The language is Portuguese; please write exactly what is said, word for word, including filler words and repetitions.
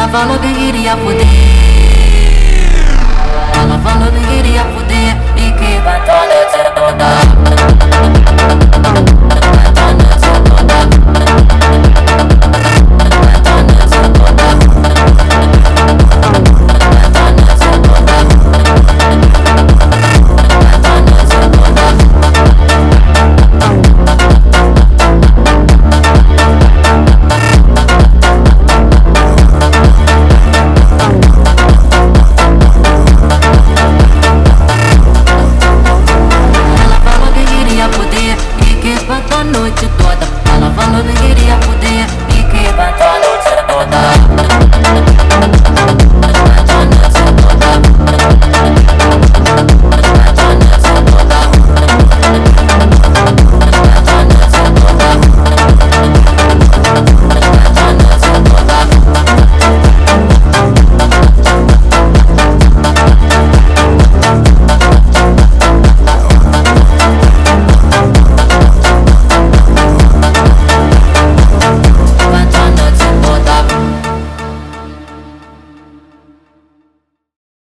Ela falou que queria fuder. Ela falou que queria fuder e que vai toda toda.